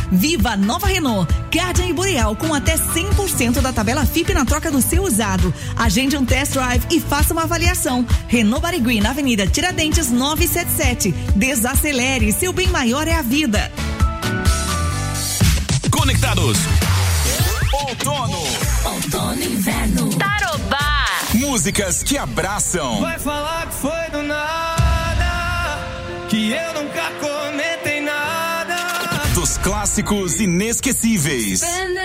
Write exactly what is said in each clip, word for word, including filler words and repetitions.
Viva a nova Renault Guardian e Boreal com até cem por cento da tabela F I P na troca do seu usado. Agende um test drive e faça uma avaliação. Renault Barigui, na Avenida Tiradentes novecentos e setenta e sete. Desacelere, seu bem maior é a vida. Conectados. Outono. Outono e inverno. Tarobá. Músicas que abraçam. Vai falar que foi do nada, que eu nunca comentei nada. Dos clássicos inesquecíveis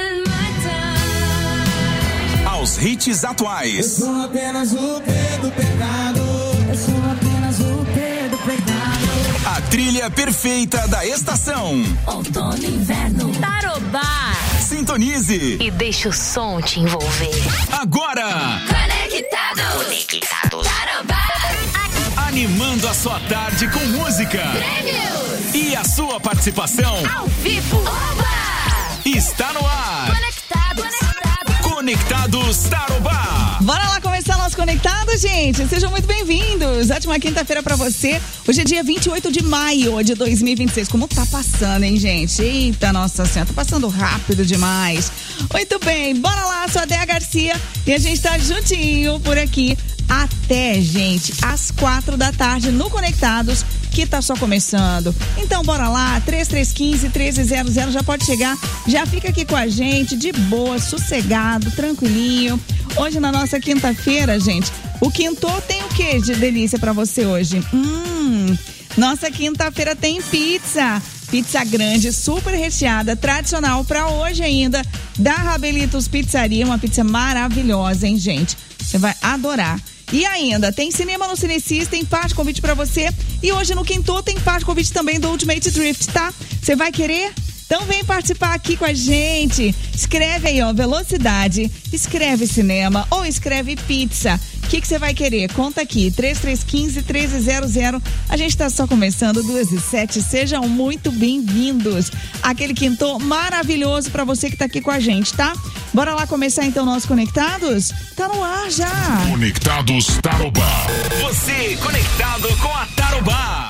aos hits atuais. Eu sou apenas o pé do pecado. Eu sou apenas o pé do pecado. A trilha perfeita da estação. Outono e inverno. Tarobá. Sintonize e deixa o som te envolver. Agora. Conectados. Conectados. Tarobá. Animando a sua tarde com música. Prêmios. E a sua participação. Ao vivo. Oba. Está no ar. Conectados. Conectados. Conectados Tarobá. Bora lá começar nosso Conectado, gente. Sejam muito bem-vindos. Ótima quinta-feira pra você. Hoje é dia vinte e oito de maio de dois mil e vinte e seis. Como tá passando, hein, gente? Eita, nossa senhora, tá passando rápido demais. Muito bem, bora lá, sou a Déa Garcia e a gente tá juntinho por aqui até, gente, às quatro da tarde no Conectados, que tá só começando. Então bora lá, três três um cinco, um três zero zero, já pode chegar, já fica aqui com a gente, de boa, sossegado, tranquilinho. Hoje na nossa quinta-feira, gente, o quinto tem o que de delícia pra você hoje? Hum, nossa quinta-feira tem pizza. Pizza grande, super recheada, tradicional pra hoje ainda, da Rabelitos Pizzaria, uma pizza maravilhosa, hein, gente? Você vai adorar. E ainda, tem cinema no Cinecis, tem parte convite pra você. E hoje no Quinto tem parte convite também do Ultimate Drift, tá? Você vai querer? Então vem participar aqui com a gente. Escreve aí, ó, velocidade, escreve cinema ou escreve pizza. O que que você vai querer? Conta aqui, três três um cinco, um três zero zero. A gente tá só começando, duas e sete. Sejam muito bem-vindos. Aquele quinto maravilhoso pra você que tá aqui com a gente, tá? Bora lá começar então nossos Conectados? Tá no ar já. Conectados Tarobá. Você conectado com a Tarobá.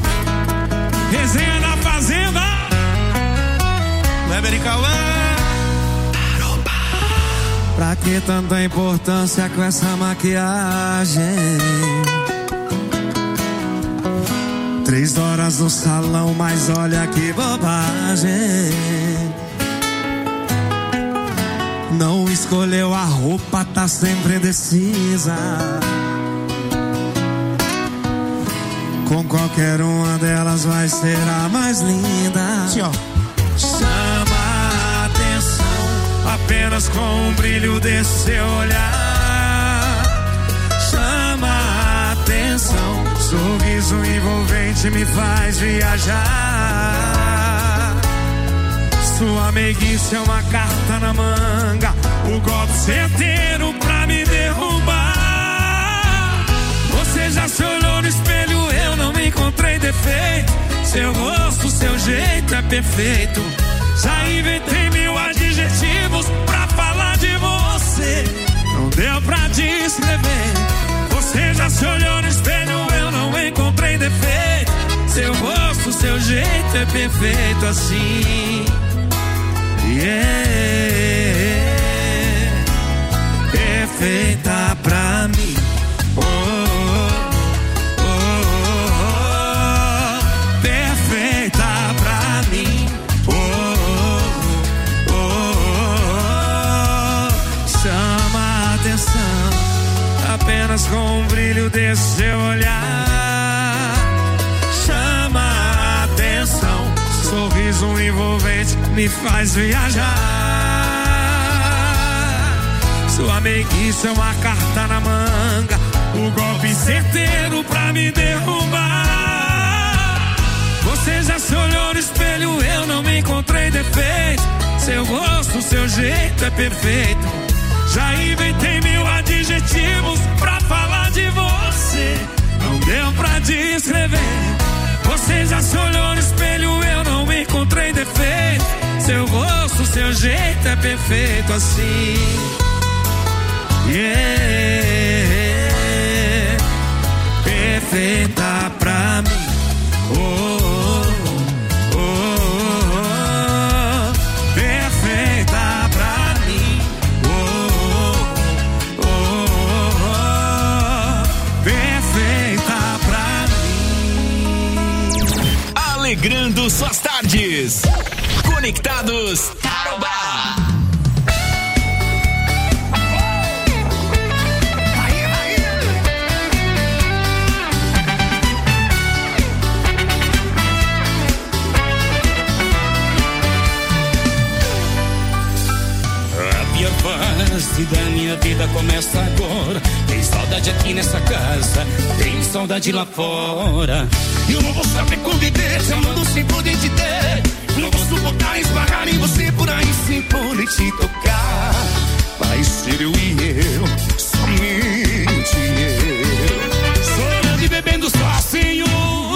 Resenha na Fazenda. Weber e Cauã. Tarobá. Pra que tanta importância com essa maquiagem? Três horas no salão, mas olha que bobagem. Não escolheu a roupa, tá sempre indecisa. Com qualquer uma delas vai ser a mais linda. Sim, ó. Chama a atenção apenas com o brilho desse seu olhar. Chama a atenção, sorriso envolvente me faz viajar. Sua meiguice é uma carta na manga, o golpe certeiro pra me derrubar. Você já se olhou no espelho, eu não encontrei defeito. Seu rosto, seu jeito é perfeito. Já inventei mil adjetivos pra falar de você. Não deu pra descrever. Você já se olhou no espelho, eu não encontrei defeito. Seu rosto, seu jeito é perfeito assim. Yeah, perfeita pra mim. Oh, oh, oh, oh, perfeita pra mim. Oh, oh, oh, chama a atenção apenas com o brilho desse seu olhar. Chama a atenção, sorriso envolvente me faz viajar. Sua meiguice é uma carta na manga, o golpe certeiro pra me derrubar. Você já se olhou no espelho, eu não me encontrei defeito. Seu rosto, seu jeito é perfeito. Já inventei mil adjetivos pra falar de você. Não deu pra descrever. Você já se olhou no espelho, eu não encontrei defeito. Seu rosto, seu jeito é perfeito assim. Yeah, perfeita pra mim. Oh, oh, oh, oh, tardes. Conectados Tarobá. A pior fase da minha vida começa agora. Tem saudade aqui nessa casa, tem saudade lá fora. Eu não vou saber conviver, te amando sem poder te ter. Não vou suportar esbarrar em você por aí sem poder te tocar. Vai ser eu e eu, somente eu. Chorando e bebendo sozinho.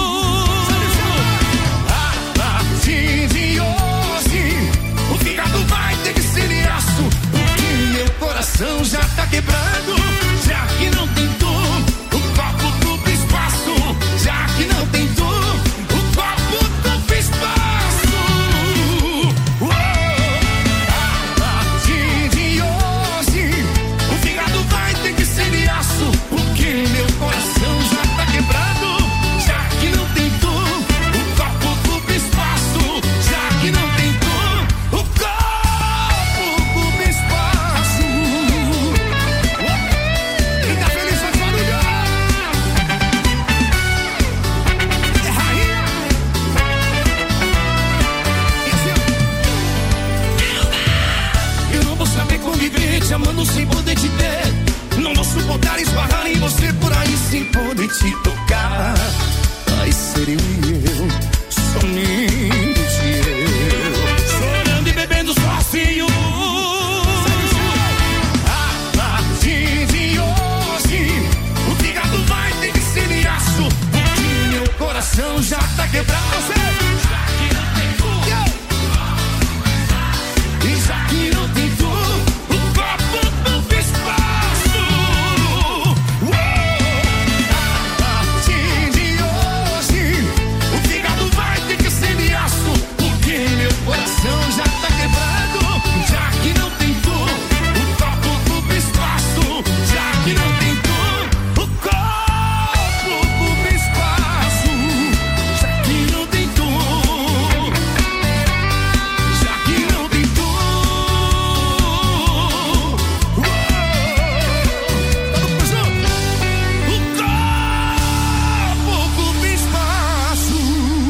A partir de hoje, o fígado vai ter que ser de aço, porque meu coração já tá quebrando. Já que não tem tu, o copo duplo espaço. Já que não tem tu, o copo duplo espaço. Oh, a partir de hoje, o fígado vai ter que ser de aço, porque meu coração já tá quebrado. Já que não tem tu, o copo duplo espaço. Já que não tem tu, o copo duplo espaço. Oh, quem tá feliz faz barulho. É rainha. E assim, ó. Eu não vou saber conviver te amando sem poder te ter. Não vou suportar esbarrar em você por aí sem poder te tocar. Vai ser eu e eu, somente eu. Chorando e bebendo sozinho. A partir de hoje, o fígado vai ter que ser de aço, porque meu coração já tá quebrado. Já que não tem tu, e já que não tem tu, o copo duplo espaço. Oh, a partir de hoje, o fígado vai ter que ser de aço, porque meu coração já tá quebrado. Já que não tem tu, o copo duplo espaço. Já que não tem tu, o copo duplo espaço. Já que não tem tu, já que não tem tu. Oh, todo mundo junto. O copo duplo espaço.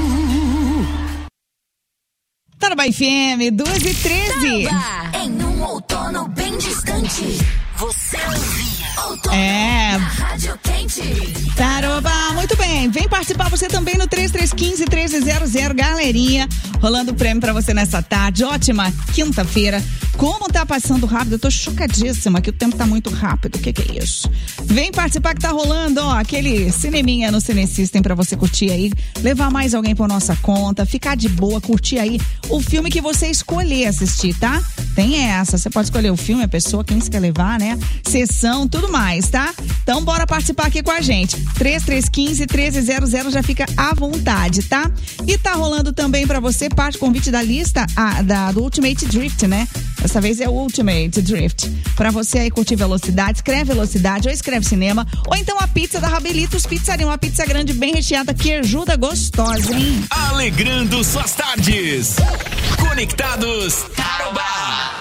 Tarobá F M, duas e treze. Tarobá, em um outono bem distante, você ouvia outono É. na Rádio Quente. Tarobá, muito bem. Vem participar você também no três três um cinco, um três zero zero, galerinha. Rolando o prêmio pra você nessa tarde. Ótima quinta-feira. Como tá passando rápido, eu tô chocadíssima que o tempo tá muito rápido. O que que é isso? Vem participar que tá rolando, ó, aquele cineminha no Cinesystem pra você curtir aí, levar mais alguém por nossa conta, ficar de boa, curtir aí o filme que você escolher assistir, tá? Tem essa, você pode escolher o filme, a pessoa, quem você quer levar, né? Sessão, tudo mais, tá? Então bora participar aqui com a gente. três três um cinco, um três zero zero, já fica à vontade, tá? E tá rolando também pra você parte convite da lista a, da, do Ultimate Drift, né? Dessa vez é o Ultimate Drift. Pra você aí curtir velocidade, escreve velocidade ou escreve cinema. Ou então a pizza da Rabelitos Pizzaria, uma pizza grande bem recheada que ajuda gostosa, hein? Alegrando suas tardes. Conectados Tarobá.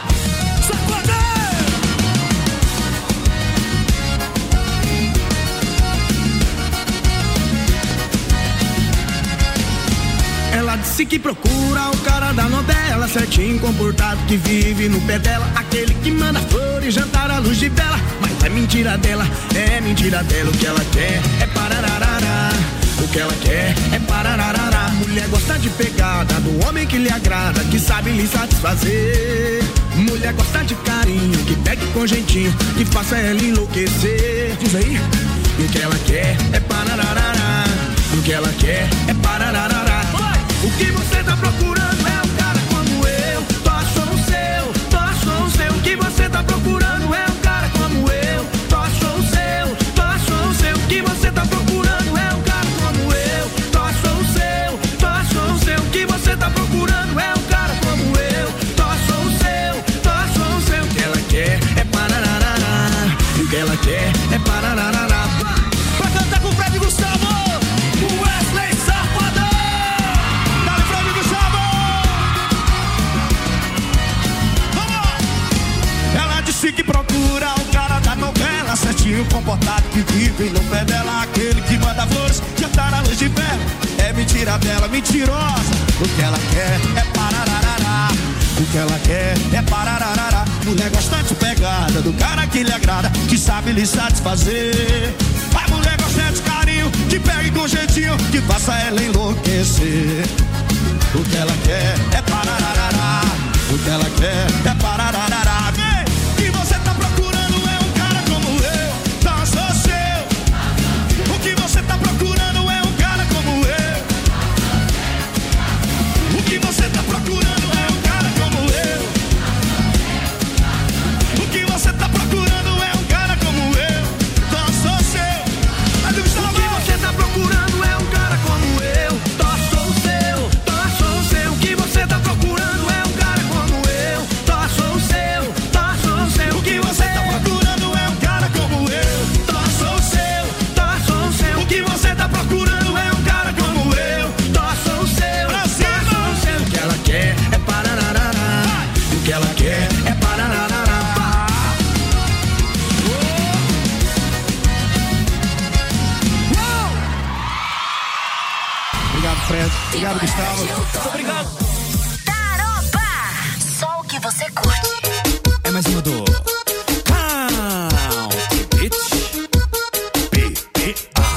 Ela disse que procura o cara da novela, certinho, comportado, que vive no pé dela, aquele que manda flores, jantar à luz de vela. Mas é mentira dela, é mentira dela. O que ela quer é parararará. O que ela quer é parararará. Mulher gosta de pegada, do homem que lhe agrada, que sabe lhe satisfazer. Mulher gosta de carinho, que pegue com jeitinho, que faça ela enlouquecer. Diz aí. E o que ela quer é parararará. O que ela quer é parararará. O que você tá procurando é um cara como eu. Tô só o seu, tô só o seu. O que você tá procurando é um cara como eu. Tô só o seu, tô só o seu. O que você tá procurando é um cara como eu. Tô só o seu, tô só o seu. O que você tá procurando é um cara como eu. Tô só o seu, tô só o seu. O que ela quer é parararará. O que ela quer é parararará. Pra cantar com o Fred Gustavo, o Wesley Safadão. Dale, Fred Gustavo. Você que procura o cara da novela, certinho, comportado, que vive no pé dela. Aquele que manda flores, jantar à luz de vela. É mentira dela, mentirosa. O que ela quer é parararará. O que ela quer é parararará. Mulher gostante pegada do cara que lhe agrada, que sabe lhe satisfazer. A mulher gosta de carinho, que pegue com jeitinho, que faça ela enlouquecer. O que ela quer é parararará. O que ela quer é parararará. Vem, que você tá procurando é um cara como eu, então sou seu. O que você tá procurando é um cara como eu. O que você tá procurando é um cara como eu. O que você tá procurando é um cara como eu, então sou seu. O que você tá procurando é um cara como eu, então sou seu, então sou seu. O que você tá procurando é um cara como eu, então sou seu, então sou seu. O que você tá procurando é um cara como eu, então sou seu, então sou seu. O que você tá procurando é um cara como eu, então sou seu, então sou seu. O que ela quer é parararará. O que ela quer é parararará. Obrigado, Fred. Obrigado, Gustavo. Muito obrigado. Taroba, só o que você curte. É mais uma do Count Beach B B A.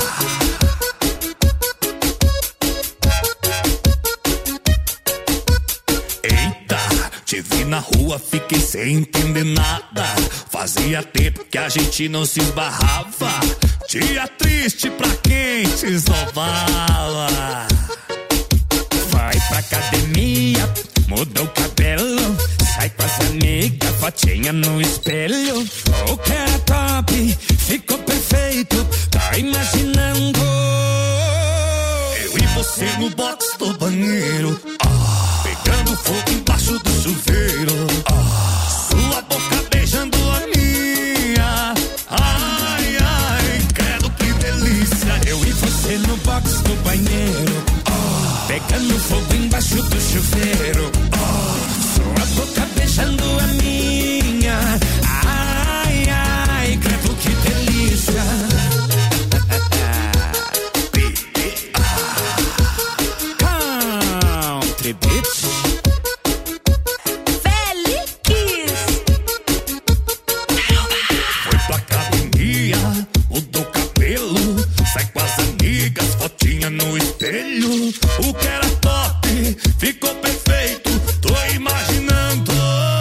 Eita, te vi na rua, fiquei sem entender nada. Fazia tempo que a gente não se esbarrava. Dia triste pra quem te esnobava. Vai pra academia, muda o cabelo, sai com as amigas, fotinha no espelho. O que era top, ficou perfeito, tá imaginando eu e você no box do banheiro, ah, pegando fogo embaixo do chuveiro, ah, sua boca beijando a minha, ai, ai, credo que delícia. Eu e você no box do banheiro, pegando fogo embaixo do chuveiro, oh, sua boca beijando a minha, ai, ai, credo que delícia. Country Beach. Félix. Foi pra academia, mudou o cabelo, sai com as amigas, fotinha no espelho. O que era top, ficou perfeito, tô imaginando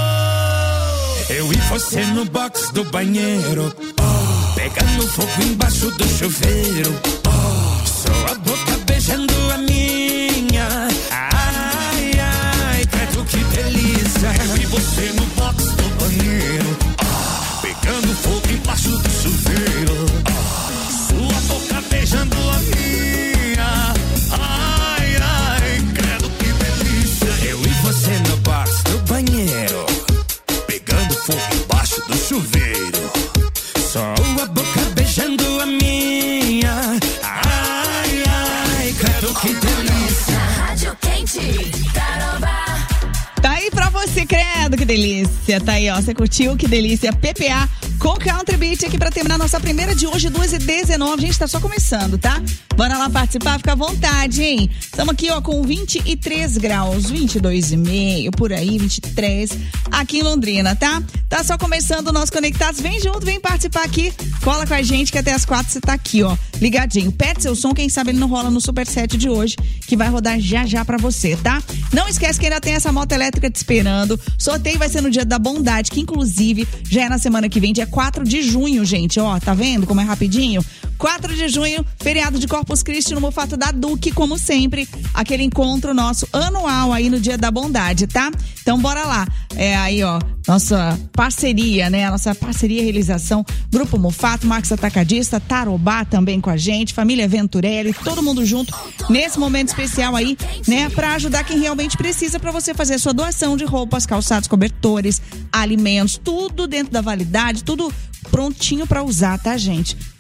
eu e você no box do banheiro, oh, pegando fogo embaixo do chuveiro, oh, sua boca beijando a minha, ai, ai, credo que delícia. Eu e você no box do banheiro, oh, pegando fogo embaixo do chuveiro, oh, sua boca beijando a minha, ai, ai, credo que delícia. Eu e você no box do banheiro, pegando fogo embaixo do chuveiro, só a boca beijando a minha, ai, ai, credo que delícia. Rádio Quente, Taroba. Tá aí pra você, credo, que delícia. Tá aí, ó, você curtiu, que delícia. P P A com Country Beat aqui pra terminar nossa primeira de hoje, duas e dezenove. Gente, tá só começando, tá? Bora lá participar, fica à vontade, hein? Estamos aqui, ó, com vinte e três graus, vinte e dois e meio, por aí, vinte e três, aqui em Londrina, tá? Tá só começando o nosso Conectados. Vem junto, vem participar aqui. Cola com a gente que até as quatro você tá aqui, ó, ligadinho. Pede seu som, quem sabe ele não rola no Super Set de hoje, que vai rodar já já pra você, tá? Não esquece que ainda tem essa moto elétrica te esperando. Sorteio vai ser no Dia da Bondade, que inclusive já é na semana que vem, dia quatro de junho, gente. Ó, tá vendo como é rapidinho? quatro de junho, feriado de Corpus Christi no Mufato da Duque, como sempre, aquele encontro nosso anual aí no Dia da Bondade, tá? Então bora lá. É aí, ó, nossa parceria, né? A nossa parceria e realização, Grupo Mufato, Max Atacadista, Tarobá também com a gente, Família Venturelli, todo mundo junto nesse momento especial aí, né? Pra ajudar quem realmente precisa, pra você fazer a sua doação de roupas, calçados, cobertores, alimentos, tudo dentro da validade, tudo prontinho pra usar, tá, gente?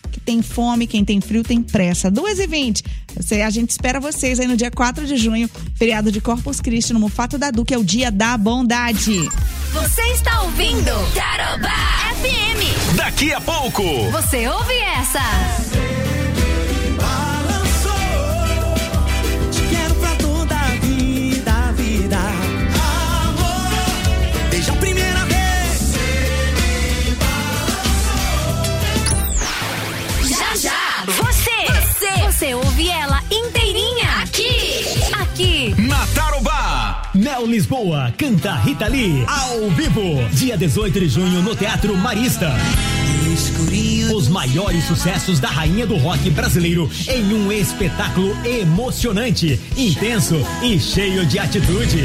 que tem fome, quem tem frio tem pressa. duas e vinte. Você, a gente espera vocês aí no dia quatro de junho, feriado de Corpus Christi, no Mufato da Du, que é o Dia da Bondade. Você está ouvindo Tarobá F M. Daqui a pouco. Você ouve essa? Te quero pra toda a vida, a vida. Amor, desde a primeira vez. Já, já. Você, você, você ouve ela inteirinha aqui, aqui. Na Tarobá. Mel Lisboa canta Rita Lee ao vivo, dia dezoito de junho no Teatro Marista. Os maiores sucessos da rainha do rock brasileiro em um espetáculo emocionante, intenso e cheio de atitude.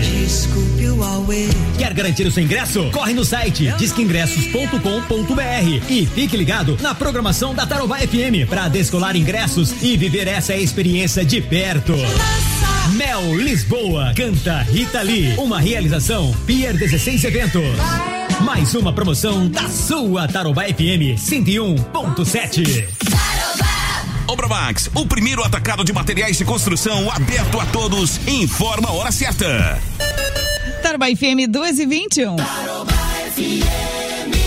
Quer garantir o seu ingresso? Corre no site disque ingressos ponto com ponto b r e fique ligado na programação da Tarobá F M para descolar ingressos e viver essa experiência de perto. Mel Lisboa canta Rita Lee, uma realização Pier dezesseis Eventos. Mais uma promoção da sua Tarobá F M cento e um ponto sete. Obramax, o primeiro atacado de materiais de construção aberto a todos. Informa a hora certa. Tarobá F M duas e vinte e um. Tarobá F M.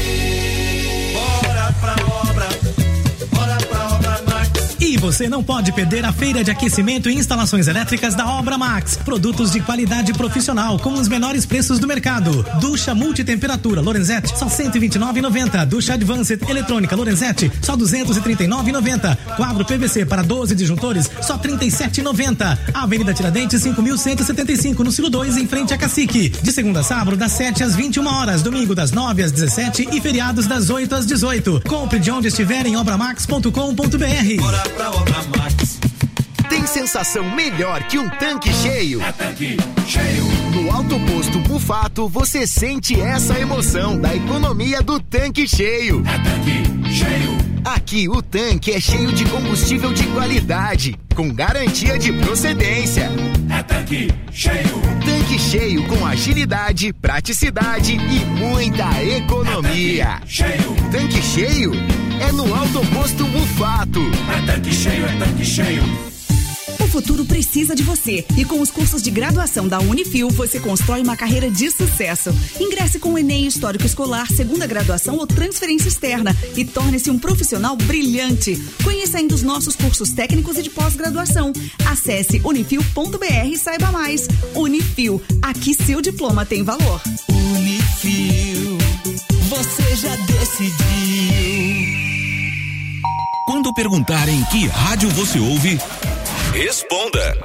Bora pra obra, bora pra obra Max. E você não pode perder a feira de aquecimento e instalações elétricas da Obra Max. Produtos de qualidade profissional com os menores preços do mercado. Ducha multitemperatura Lorenzetti, só cento e vinte e nove reais e noventa centavos. Ducha Advanced eletrônica Lorenzetti, só duzentos e trinta e nove reais e noventa centavos. Quadro P V C para doze disjuntores, só trinta e sete reais e noventa centavos. Avenida Tiradentes, cinco mil cento e setenta e cinco, no Silo dois, em frente a Cacique. De segunda a sábado, das sete às vinte e uma horas. Domingo, das nove às dezessete e feriados das oito às dezoito. Compre de onde estiver em obramax ponto com ponto b r. Bora pra obra Max. Tem sensação melhor que um tanque cheio? É tanque cheio. No Alto Posto Mufato, você sente essa emoção da economia do tanque cheio. É tanque cheio. Aqui o tanque é cheio de combustível de qualidade, com garantia de procedência. É tanque cheio. Tanque cheio com agilidade, praticidade e muita economia. É tanque cheio. Tanque cheio é no Alto Posto Mufato. É tanque cheio, é tanque cheio. O futuro precisa de você e com os cursos de graduação da Unifil você constrói uma carreira de sucesso. Ingresse com o Enem Histórico Escolar, segunda graduação ou transferência externa e torne-se um profissional brilhante. Conheça ainda os nossos cursos técnicos e de pós-graduação. Acesse unifil ponto b r e saiba mais. Unifil, aqui seu diploma tem valor. Unifil, você já decidiu. Quando perguntarem que rádio você ouve, responda.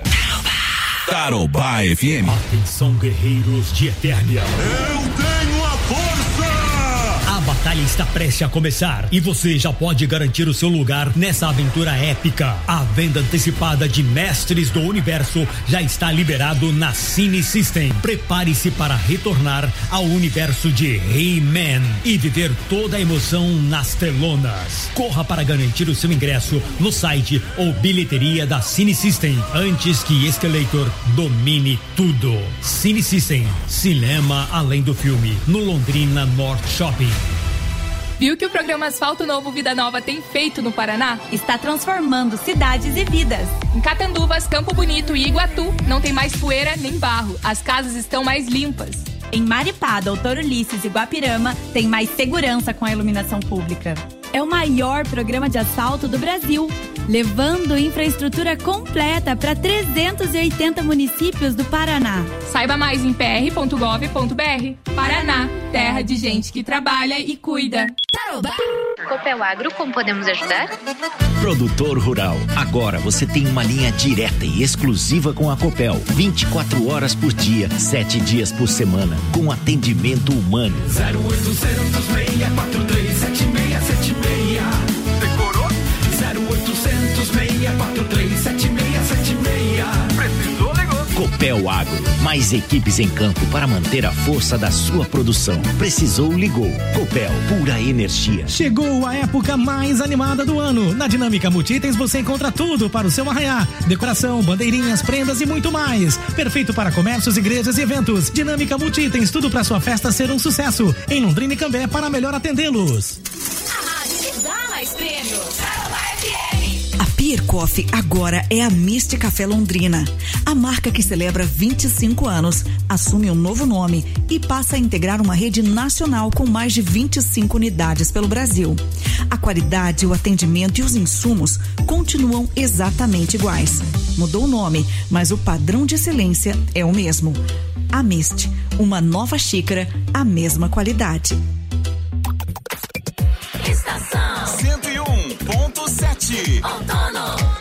Tarobá F M. Atenção, guerreiros de Eternia. Eu tenho a força! A batalha está prestes a começar e você já pode garantir o seu lugar nessa aventura épica. A venda antecipada de Mestres do Universo já está liberado na Cine System. Prepare-se para retornar ao universo de He-Man e viver toda a emoção nas telonas. Corra para garantir o seu ingresso no site ou bilheteria da Cine System antes que Escalator domine tudo. Cine System, cinema além do filme, no Londrina North Shopping. Viu que o programa Asfalto Novo Vida Nova tem feito no Paraná? Está transformando cidades e vidas. Em Catanduvas, Campo Bonito e Iguatu, não tem mais poeira nem barro. As casas estão mais limpas. Em Maripá, Doutor Ulisses e Guapirama, tem mais segurança com a iluminação pública. É o maior programa de asfalto do Brasil, levando infraestrutura completa para trezentos e oitenta municípios do Paraná. Saiba mais em p r ponto gov ponto b r. Paraná, terra de gente que trabalha e cuida. Tarobá. Copel Agro, como podemos ajudar? Produtor rural, agora você tem uma linha direta e exclusiva com a Copel, vinte e quatro horas por dia, sete dias por semana, com atendimento humano. zero oito zero dois seis quatro três sete seis sete seis. Decorou? zero oito zero dois seis quatro três sete seis sete seis. Precisou, ligou. Copel Agro, mais equipes em campo para manter a força da sua produção. Precisou, ligou. Copel, pura energia. Chegou a época mais animada do ano. Na Dinâmica Multitens você encontra tudo para o seu arraiá. Decoração, bandeirinhas, prendas e muito mais. Perfeito para comércios, igrejas e eventos. Dinâmica Multitens, tudo para sua festa ser um sucesso. Em Londrina e Cambé para melhor atendê-los. A rádio que dá mais prêmios. Beer Coffee agora é a Mist Café Londrina. A marca que celebra vinte e cinco anos assume um novo nome e passa a integrar uma rede nacional com mais de vinte e cinco unidades pelo Brasil. A qualidade, o atendimento e os insumos continuam exatamente iguais. Mudou o nome, mas o padrão de excelência é o mesmo. A Mist, uma nova xícara, a mesma qualidade. Estação cento e um ponto sete. Outono.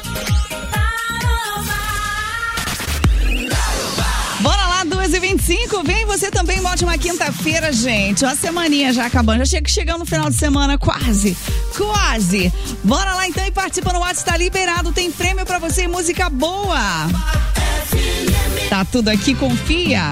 Bora lá, duas e vinte e cinco. Vem você também, uma ótima quinta-feira, gente. Ó, a semaninha já acabando. Já chega chegando no final de semana, quase. Quase. Bora lá então e participa no WhatsApp. Tá liberado. Tem prêmio pra você e música boa. Tá tudo aqui, confia.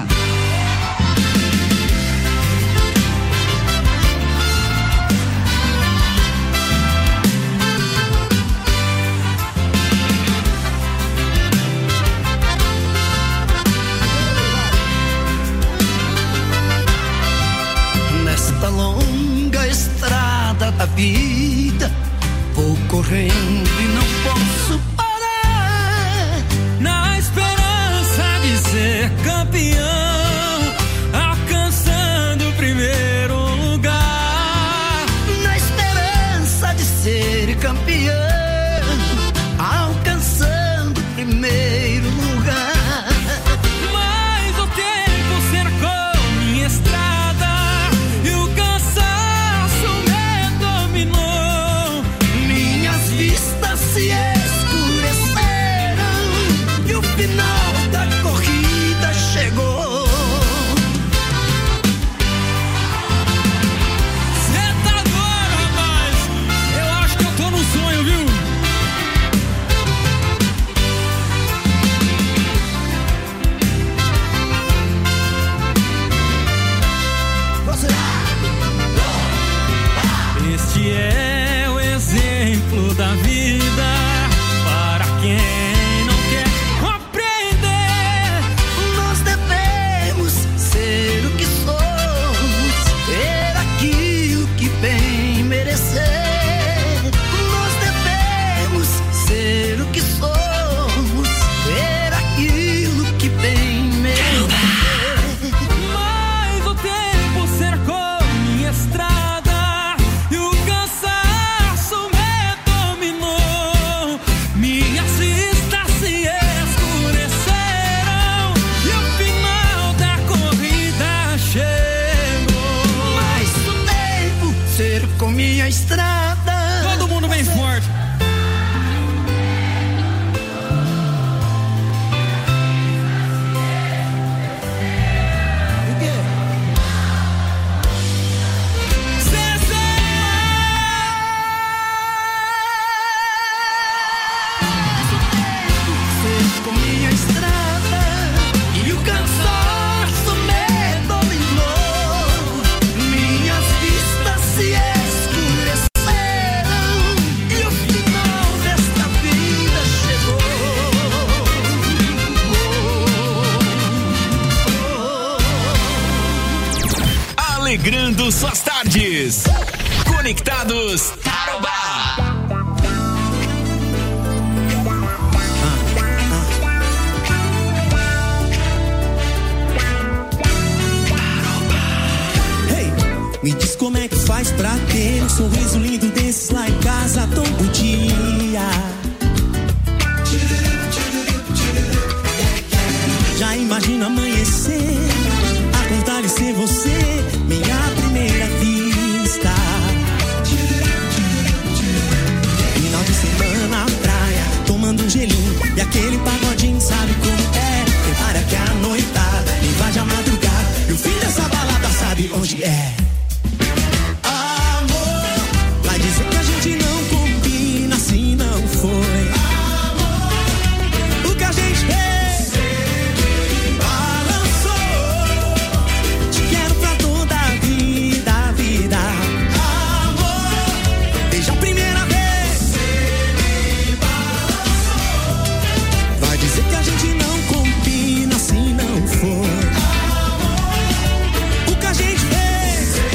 Nesta longa estrada da vida, vou correndo e não posso parar. Na esperança de ser campeão, alcançando o primeiro lugar. Na esperança de ser campeão, alcançando o primeiro lugar. Mas o tempo cercou minha estrada e o cansaço me dominou. Minhas vistas se escureceram e o final da corrida chegou. Cê tá doido, rapaz? Eu acho que eu tô num sonho, viu? Este é o exemplo da vida para quem não quer compreender. Nós devemos ser o que somos, ter aquilo que bem merecer. Nós devemos ser o que somos, ter aquilo que bem merecer. Mas o tempo cercou minha estrada e o cansaço me dominou. Minhas vistas se escureceram e o final da corrida chegou. Mas o tempo cercou minha estrada. Todo mundo bem forte. Cercou minha estrada e o cansaço me dominou. Minhas vistas se escureceram e o final desta vida chegou. Alegrando suas tardes. Conectados Tarobá. Hey, me diz como é que faz pra ter um sorriso lindo desses lá em casa todo dia. Já imagina amanhecer, acordar e ser você, minha primeira vista. Final de semana na praia, tomando um gelinho e aquele pagodinho, sabe como é? Prepara que a noitada invade a madrugada e o fim dessa balada sabe onde é. Amor, vai dizer que a gente não combina, assim não foi. Amor, o que a gente fez, você balançou. Te quero pra toda a vida, a vida. Amor, desde a primeira vez, você me balançou. Vai dizer que a gente não combina, assim não foi. Amor, o que a gente fez,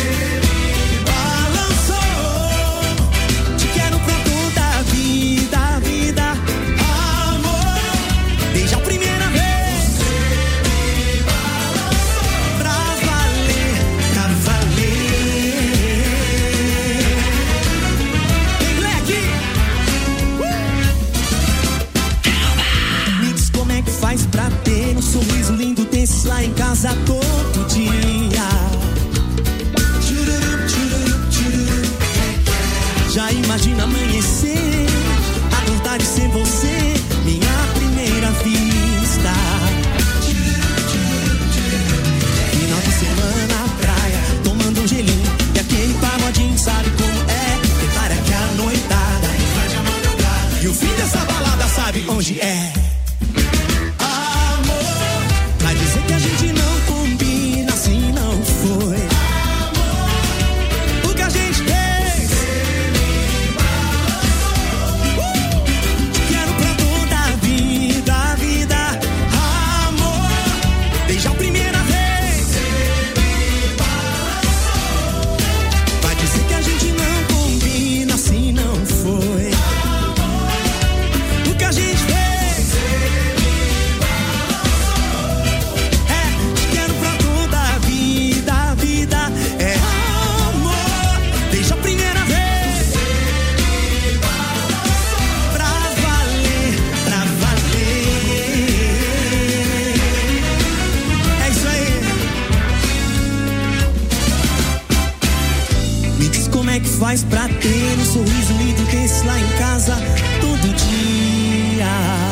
é que faz pra ter um sorriso lindo desse lá em casa todo dia?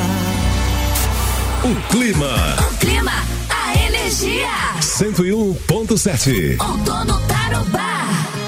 O clima. O clima, a energia. cento e um ponto sete. Outono Tarobá.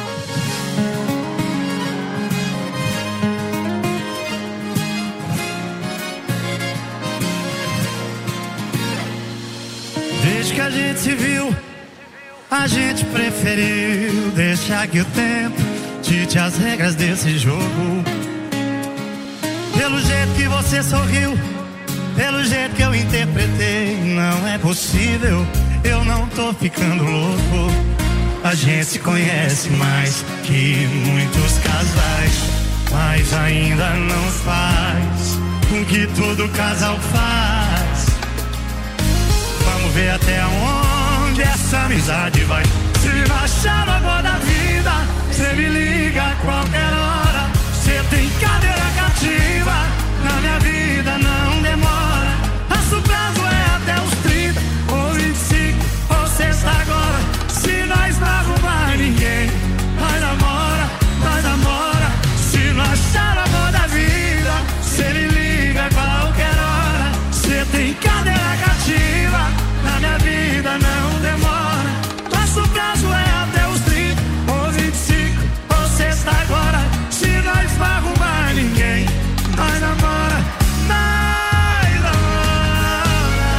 Desde que a gente se viu, a gente preferiu deixar que o tempo dite as regras desse jogo. Pelo jeito que você sorriu, pelo jeito que eu interpretei, não é possível, eu não tô ficando louco. A gente se conhece mais que muitos casais, mas ainda não faz o que todo casal faz. Vamos ver até onde essa amizade vai. Se não achar o amor da vida, cê me liga a qualquer hora. Cê tem cadeira cativa, na minha vida não demora. Nosso prazo é até os trinta ou vinte e cinco ou sexta agora. Se nós não arrumar ninguém, nós namora, nós namora. Se não achar o amor da vida, cê me liga a qualquer hora. Cê tem cadeira cativa, na minha vida não demora. Nosso prazo é até os trinta ou vinte e cinco ou sexta agora. Se nós não arrumar ninguém, nós namora, nós namora.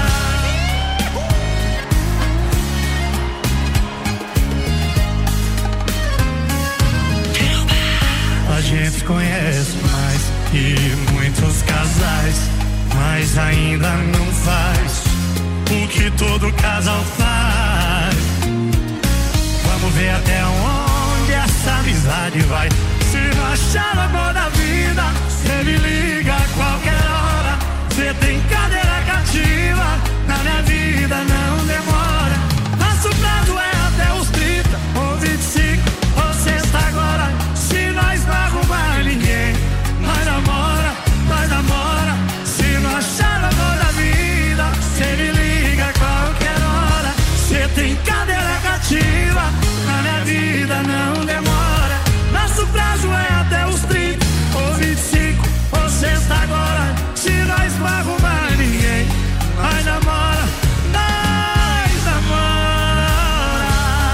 A gente conhece mais que muitos casais, mas ainda não faz o que todo casal faz. Vamos ver até onde essa amizade vai. Se não achar o amor da vida, cê me liga a qualquer hora. Cê tem cadeira cativa, na minha vida não demora. Nosso prazo é até os trinta ou vinte e cinco ou sexta agora. Se nós não arrumar ninguém, nós namora, nós namora. Se não achar o amor da vida, cê me liga a qualquer hora. Cê tem cadeira cativa, na minha vida não demora. Nosso prazo é até os trinta ou vinte e cinco ou sexta agora. Se nós não arrumar ninguém, nós namora, nós namora.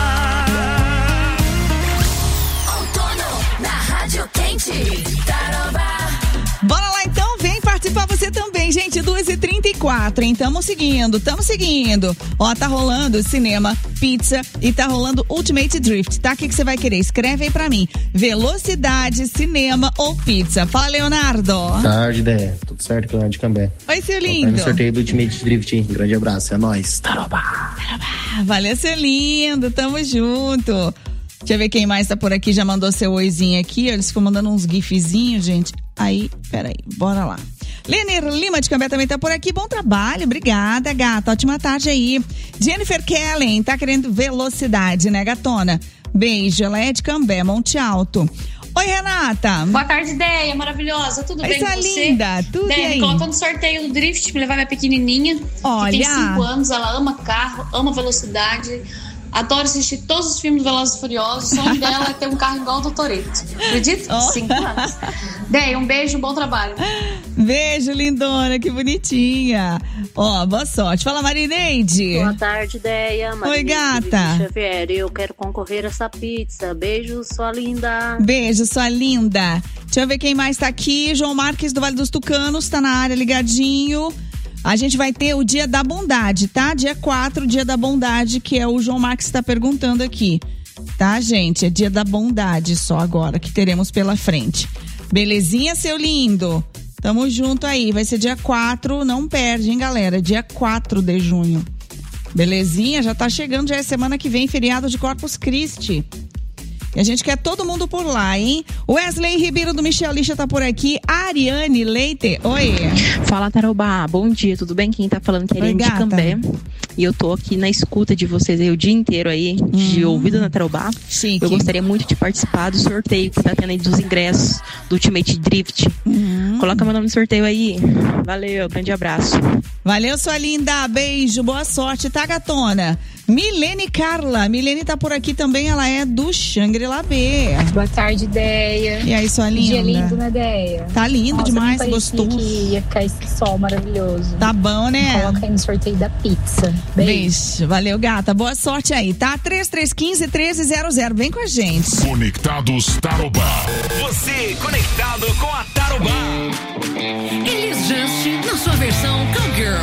Outono na Rádio Quente, Tarobá. Bora lá então, vem participar você também, gente, duas e trinta e quatro, hein? Tamo seguindo, tamo seguindo. Ó, tá rolando cinema, pizza e tá rolando Ultimate Drift, tá? O que que você vai querer? Escreve aí pra mim. Velocidade, cinema ou pizza? Fala, Leonardo. Boa tarde, Dé. Tudo certo, Leonardo de Cambé. Oi, seu Tô lindo. no sorteio do Ultimate Drift, hein? Grande abraço, é nóis. Tarobá. Valeu, seu lindo, tamo junto. Deixa eu ver quem mais tá por aqui, já mandou seu oizinho aqui. Eles ficam mandando uns gifzinhos, gente. Aí, peraí, bora lá. Lenir Lima de Cambé também tá por aqui. Bom trabalho, obrigada, gata. Ótima tarde aí. Jennifer Kellen tá querendo velocidade, né, gatona? Beijo, ela é de Cambé, Monte Alto. Oi, Renata. Boa tarde, Deia, maravilhosa. Tudo Oi, bem essa com você? linda, tudo Deia, aí? me colocou no sorteio do Drift pra levar minha pequenininha. Olha. Que tem cinco anos, ela ama carro, ama velocidade. Adoro assistir todos os filmes Velozes e Furiosos. O sonho dela é ter um carro igual ao do Toretto. Acredita? Oh. Cinco anos. Deia, um beijo, bom trabalho. Beijo, lindona, que bonitinha. Ó, boa sorte. Fala, Marineide. Boa tarde, Deia. Oi, gata. Xavier, eu quero concorrer a essa pizza. Beijo, sua linda. Beijo, sua linda. Deixa eu ver quem mais tá aqui. João Marques do Vale dos Tucanos, tá na área ligadinho. A gente vai ter o Dia da Bondade, tá? Dia quatro, Dia da Bondade, que é o João Marques que tá perguntando aqui. Tá, gente? É Dia da Bondade só agora que teremos pela frente. Belezinha, seu lindo? Tamo junto aí. Vai ser dia quatro, não perde, hein, galera? Dia quatro de junho. Belezinha? Já tá chegando, já é semana que vem, feriado de Corpus Christi. E a gente quer todo mundo por lá, hein? Wesley Ribeiro do Michel Lixa tá por aqui. Ariane Leite, oi. Fala, Tarobá. Bom dia, tudo bem? Quem tá falando que é a Ariane de Cambé. E eu tô aqui na escuta de vocês aí o dia inteiro aí, hum. de ouvido na Tarobá. Chique. Eu gostaria muito de participar do sorteio que tá tendo aí dos ingressos do Ultimate Drift. Hum. Coloca meu nome no sorteio aí. Valeu, grande abraço. Valeu, sua linda. Beijo, boa sorte, tá, gatona? Milene Carla. Milene tá por aqui também, ela é do Shangri-La B. Boa tarde, Deia. E aí, sua linda? Dia lindo, né, Deia? Tá lindo Nossa, demais, não gostoso. que ia ficar esse sol maravilhoso. Tá bom, né? Coloca aí no sorteio da pizza. Beijo. Beijo. Valeu, gata. Boa sorte aí, tá? três três um cinco, um três zero zero. Vem com a gente. Conectados Tarobá. Você conectado com a Tarobá. Elis Just na sua versão Cowgirl.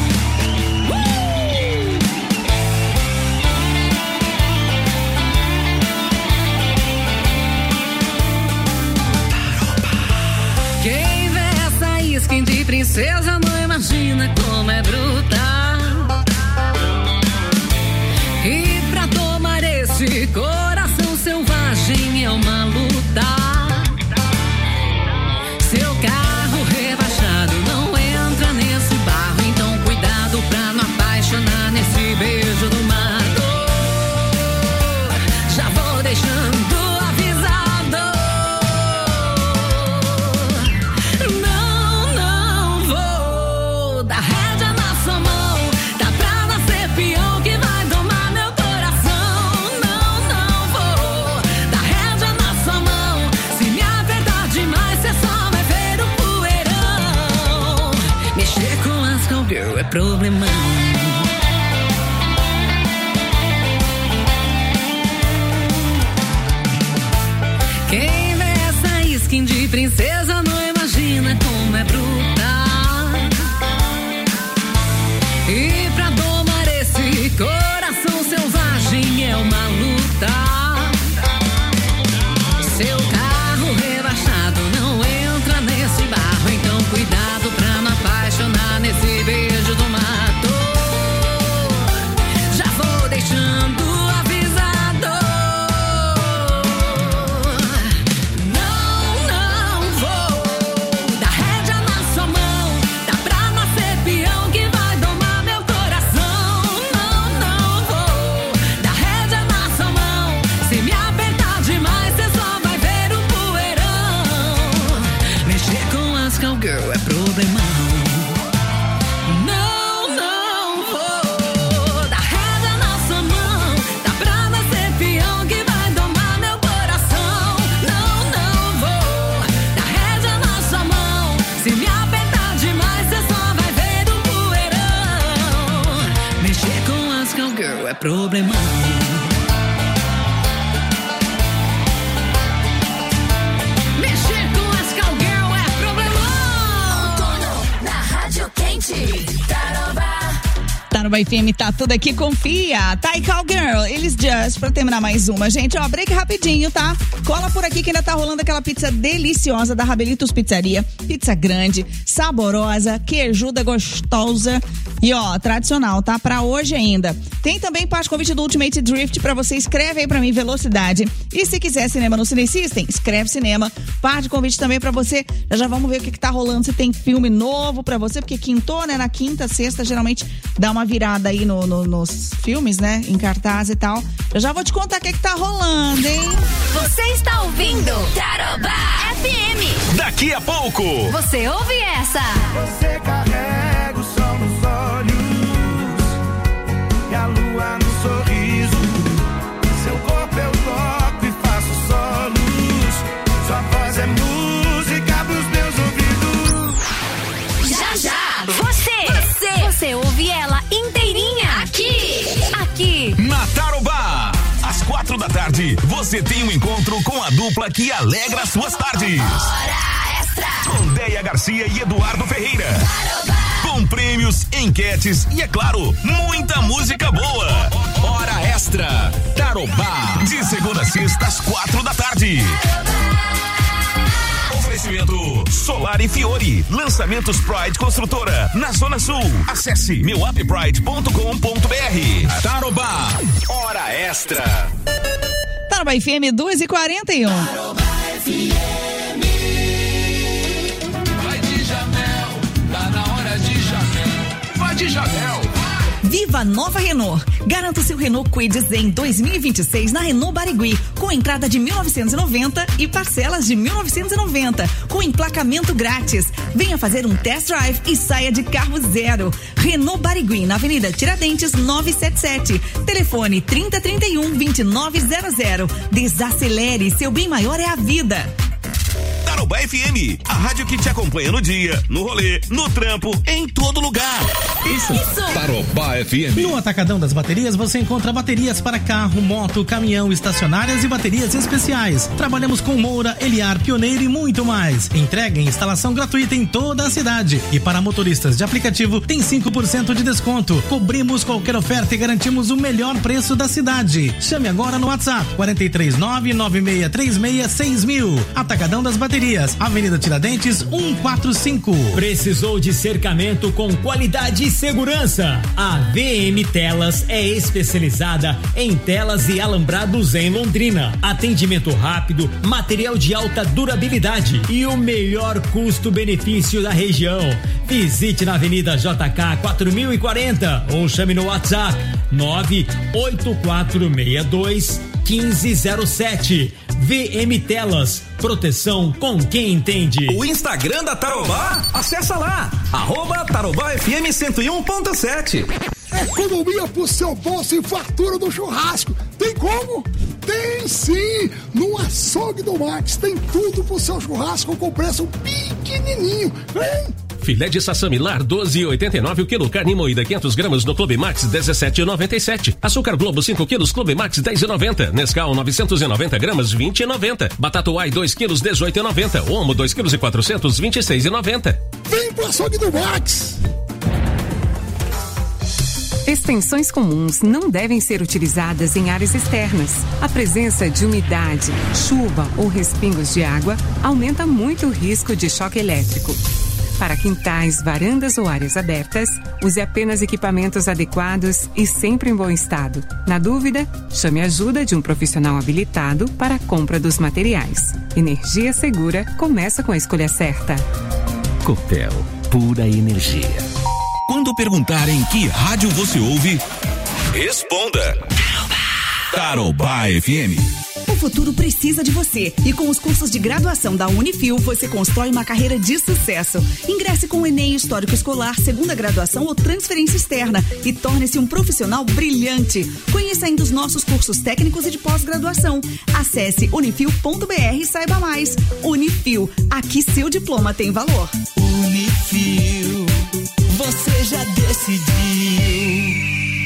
Quem vê essa skin de princesa não imagina como é brutal. E pra tomar esse coração selvagem é uma luta. Seu carro rebaixado não entra nesse barro, então cuidado pra não apaixonar nesse beijo do mato. Já vou deixando avisado. Não, não vou dar rédea na sua mão. Dá pra nascer peão que vai domar meu coração. Não, não vou dar rédea na sua mão. Se me apertar demais, cê só vai ver o poeirão. Mexer com as cowgirl é problemão. Quem vê essa skin de princesa não imagina como é brutal. E pra domar esse coração selvagem é uma luta. Seu carro rebaixado não entra nesse barro, então cuidado pra não apaixonar nesse beijo do mato. Já vou deixando avisado. Não, não vou dar rédea na sua mão. Dá pra nascer peão que vai domar meu coração. Não, não vou dar rédea na sua mão. Se me apertar demais, cê só vai ver o poeirão. Mexer com as cowgirl é problemão. Não, não vou dar rédea na sua mão. Dá pra nascer peão que vai domar meu coração. Não, não vou dar rédea na sua mão. Se me apertar demais, cê só vai ver o poeirão. Mexer com as cowgirl é problemão. Mexer com as cowgirl é problemão. Outono na Rádio Quente. Tarobá. Tarobá F M, tá tudo aqui, confia. Tá aí, Cowgirl, eles just pra terminar mais uma. Gente, ó, break rapidinho, tá? Cola por aqui que ainda tá rolando aquela pizza deliciosa da Rabelitos Pizzaria. Pizza grande, saborosa, queijuda, gostosa e, ó, tradicional, tá? Pra hoje ainda. Tem também parte convite do Ultimate Drift pra você. Escreve aí pra mim, Velocidade. E se quiser cinema no Cine System, escreve cinema. Parte convite também pra você. Já já vamos ver o que que tá rolando, se tem filme novo pra você, porque quintou, né? Na quinta, sexta, geralmente dá uma virada aí no, no, nos filmes, né? Em cartaz e tal. Eu já vou te contar o que que tá rolando, hein? Você está ouvindo Tarobá F M. Daqui a pouco. Você ouve essa? Você carrega o sol nos olhos e a lua no sorriso. Seu corpo eu toco e faço solos. Sua voz é música pros meus ouvidos. Já, já. Você, você, você ouve ela inteirinha aqui. Aqui. Na Tarobá. Às quatro da tarde, você tem um encontro com a dupla que alegra as suas tardes. Hora extra. Com Deia Garcia e Eduardo Ferreira. Com prêmios, enquetes e, é claro, muita música boa. Hora extra. Tarobá. De segunda a sexta, às quatro da tarde. Oferecimento Solar e Fiore. Lançamentos Pride Construtora. Na Zona Sul. Acesse meu app pride ponto com ponto b r. Tarobá. Hora extra. Tarobá F M duas e quarenta e um. Tarobá F M. Vai de Jamel, tá na hora de Jamel. Vai de Jamel. Viva a nova Renault. Garanta o seu Renault Kwid Zen dois mil e vinte e seis na Renault Barigui, com entrada de mil novecentos e noventa e parcelas de mil novecentos e noventa, com emplacamento grátis. Venha fazer um test drive e saia de carro zero. Renault Barigui, na Avenida Tiradentes novecentos e setenta e sete. Telefone trinta, trinta e um, vinte e nove zero zero. Desacelere, seu bem maior é a vida. Tarobá F M, a rádio que te acompanha no dia, no rolê, no trampo, em todo lugar. Isso. Isso. Tarobá F M. No Atacadão das Baterias você encontra baterias para carro, moto, caminhão, estacionárias e baterias especiais. Trabalhamos com Moura, Eliar, Pioneiro e muito mais. Entrega e instalação gratuita em toda a cidade. E para motoristas de aplicativo tem cinco por cento de desconto. Cobrimos qualquer oferta e garantimos o melhor preço da cidade. Chame agora no WhatsApp quatro três nove, nove seis três seis, seis mil. Atacadão das Baterias, Avenida Tiradentes cento e quarenta e cinco. Precisou de cercamento com qualidade e segurança? A V M Telas é especializada em telas e alambrados em Londrina. Atendimento rápido, material de alta durabilidade e o melhor custo-benefício da região. Visite na Avenida J K quatro mil e quarenta ou chame no WhatsApp nove oito quatro seis dois um cinco zero sete. V M Telas, proteção com quem entende. O Instagram da Tarobá? Acessa lá, arroba Tarobá F M cento e um ponto sete. Economia pro seu bolso e fartura do churrasco. Tem como? Tem sim! No Açougue do Max tem tudo pro seu churrasco com preço pequenininho. Vem! Filé de sassamilar doze e oitenta e nove o quilo, carne moída quinhentos gramas no Clube Max dezessete e noventa e sete. Açúcar Globo cinco quilos Clube Max dez e noventa. Nescau novecentos e noventa gramas vinte e noventa. Batata Uai dois quilos dezoito e noventa. Omo dois quilos e quatrocentos vinte e seis e noventa. Vem pro Açougue do Max! Extensões comuns não devem ser utilizadas em áreas externas. A presença de umidade, chuva ou respingos de água aumenta muito o risco de choque elétrico. Para quintais, varandas ou áreas abertas, use apenas equipamentos adequados e sempre em bom estado. Na dúvida, chame a ajuda de um profissional habilitado para a compra dos materiais. Energia segura começa com a escolha certa. Copel, pura energia. Quando perguntarem que rádio você ouve, responda. Tarobá F M. O futuro precisa de você e com os cursos de graduação da Unifil você constrói uma carreira de sucesso. Ingresse com o Enem Histórico Escolar, segunda graduação ou transferência externa e torne-se um profissional brilhante. Conheça ainda os nossos cursos técnicos e de pós-graduação. Acesse unifil ponto br e saiba mais. Unifil, aqui seu diploma tem valor. Unifil, você já decidiu.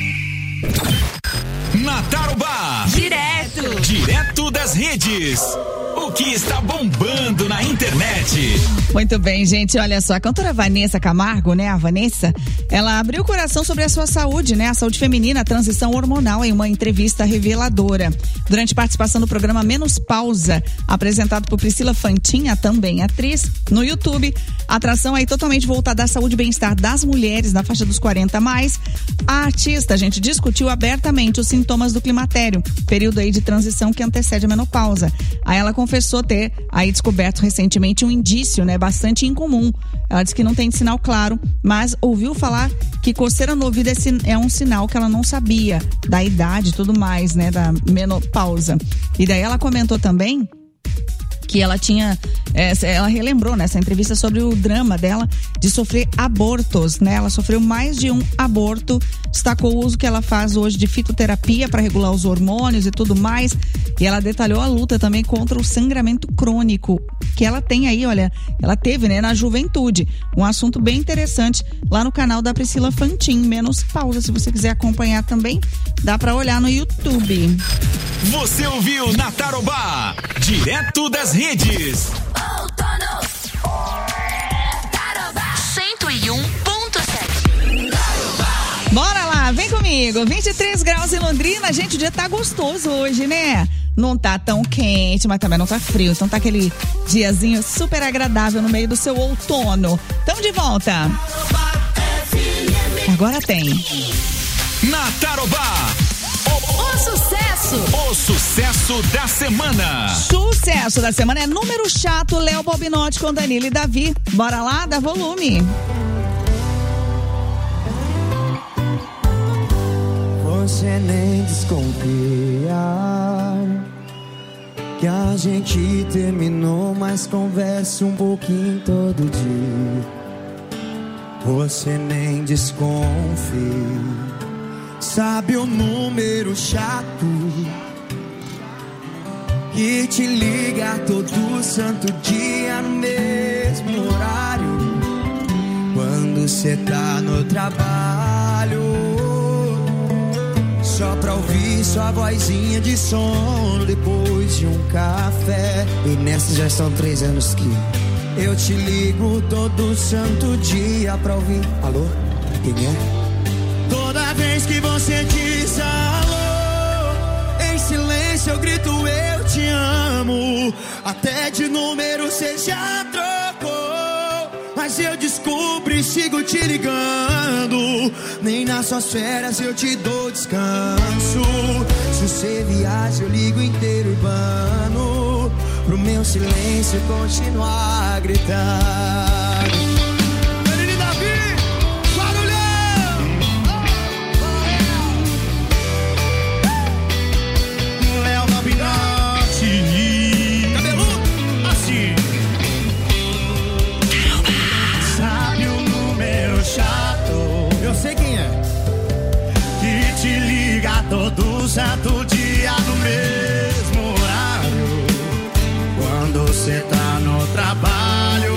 Na Tarobá. Direto. Direto das redes. O que está bombando na internet. Muito bem, gente, olha só, a cantora Vanessa Camargo, né, a Vanessa, ela abriu o coração sobre a sua saúde, né, a saúde feminina, a transição hormonal em uma entrevista reveladora. Durante participação no programa Menos Pausa, apresentado por Priscila Fantin, também atriz, no YouTube, a atração aí totalmente voltada à saúde e bem-estar das mulheres na faixa dos quarenta a mais. A artista, gente, discutiu abertamente os sintomas do climatério, período aí de transição que antecede a menopausa. Aí ela confessou ter aí descoberto recentemente um indício, né, bastante incomum. Ela disse que não tem sinal claro, mas ouviu falar que coceira no ouvido é um sinal que ela não sabia, da idade e tudo mais, né, da menopausa. E daí ela comentou também que ela tinha, é, ela relembrou nessa entrevista sobre o drama dela de sofrer abortos, né? Ela sofreu mais de um aborto, destacou o uso que ela faz hoje de fitoterapia para regular os hormônios e tudo mais, e ela detalhou a luta também contra o sangramento crônico que ela tem aí, olha, ela teve, né, na juventude, um assunto bem interessante lá no canal da Priscila Fantin, Menos Pausa, se você quiser acompanhar também, dá para olhar no YouTube. Você ouviu na Tarobá, direto das redes. cento e um ponto sete. Bora lá, vem comigo. vinte e três graus em Londrina, gente, o dia tá gostoso hoje, né? Não tá tão quente, mas também não tá frio. Então tá aquele diazinho super agradável no meio do seu outono. Tamo de volta. Agora tem. Na Tarobá. O sucesso. O sucesso da semana. Sucesso da semana é número chato, Léo Bobinotti com Danilo e Davi. Bora lá, dá volume. você nem desconfiar que a gente terminou, mas conversa um pouquinho todo dia. Você nem desconfia. Sabe o número chato que te liga todo santo dia no mesmo horário, quando cê tá no trabalho, só pra ouvir sua vozinha de sono depois de um café. E nessas já são três anos que eu te ligo todo santo dia pra ouvir. Alô? Quem é? Toda vez que você diz alô, em silêncio eu grito eu te amo. Até de número cê já trocou, mas eu descubro e sigo te ligando. Nem nas suas férias eu te dou descanso. Se você viaja eu ligo inteiro urbano, pro meu silêncio continuar a gritar. Menino Davi, barulhão! Léo Nobinote, cabeludo, assim. Sabe o número chato? Eu sei quem é. Que te liga todo santo dia no mesmo horário, quando cê tá no trabalho,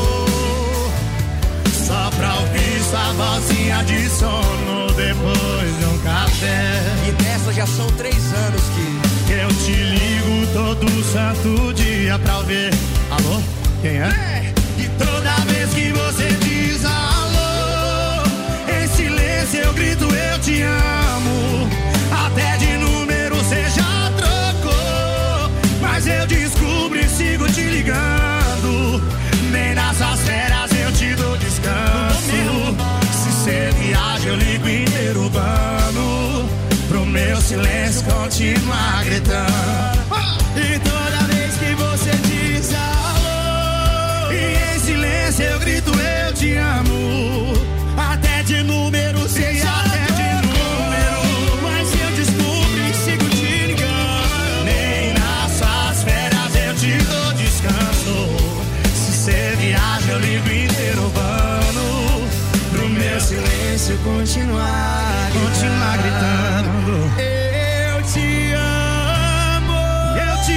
só pra ouvir sua vozinha de sono depois de um café. E dessa já são três anos que eu te ligo todo santo dia pra ouvir. Alô? Quem é? É. E toda vez que você diz alô, em silêncio eu grito eu te amo. Até de número cê já trocou, mas eu descubro e sigo te ligando. Nem nas suas férias eu te dou descanso. Se cê viaja eu ligo inteiro urbano, pro meu silêncio continuar gritando. E toda vez que você diz alô, e em silêncio eu grito eu te amo. Até de número cê já até de número, mas eu descubro e sigo te ligando. Nem nas suas férias eu te dou descanso. Se cê viaja eu ligo inteiro urbano, pro meu silêncio continuar, continuar gritando. Eu te amo, eu te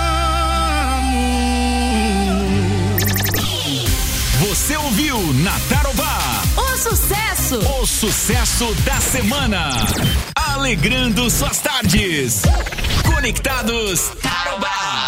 amo. Você ouviu na Tarobá O sucesso! o sucesso da semana, alegrando suas tardes. Conectados Tarobá.